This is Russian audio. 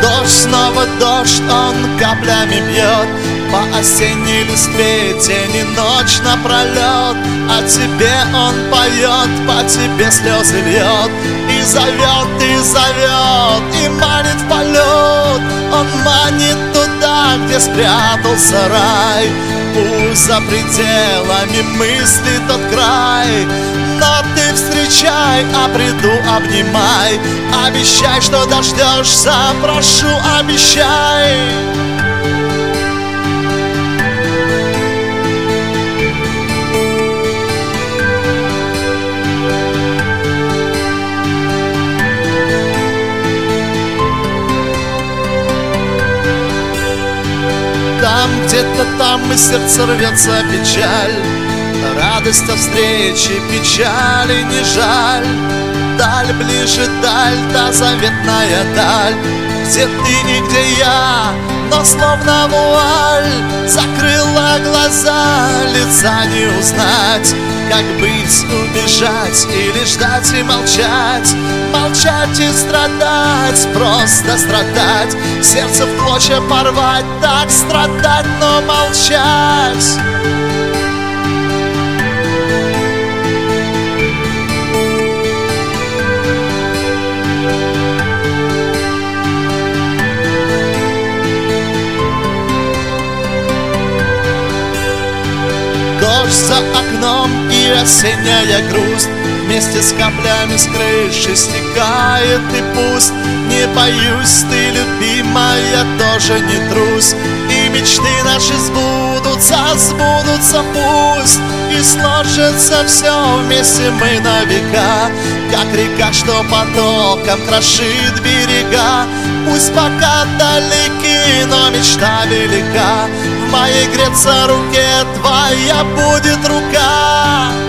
Дождь, снова дождь, он каплями бьет по осенней листве день и ночь напролет. О тебе он поет, по тебе слезы льет, и зовет, и манит в полет. Он манит туда, где спрятался рай. Пусть за пределами мысли тот край, но ты встречай, а приду обнимай. Обещай, что дождешься, прошу, обещай. Там, где-то там, и сердце рвется печаль, радость о встрече, печали не жаль. Даль, ближе даль, та заветная даль, где ты и где я, но словно вуаль закрыла глаза, лица не узнать. Как быть, убежать или ждать и молчать? Молчать и страдать, просто страдать, сердце в клочья порвать, так страдать, но молчать. Дождь за окном и осенняя грусть вместе с каплями с крыши стекает, и пусть не боюсь, ты, любимая, тоже не трусь, и мечты наши сбудутся, сбудутся пусть, и сложится все вместе мы на века, как река, что потоком крошит берега. Пусть пока далеки, но мечта велика, в моей греться руке твоя будет рука.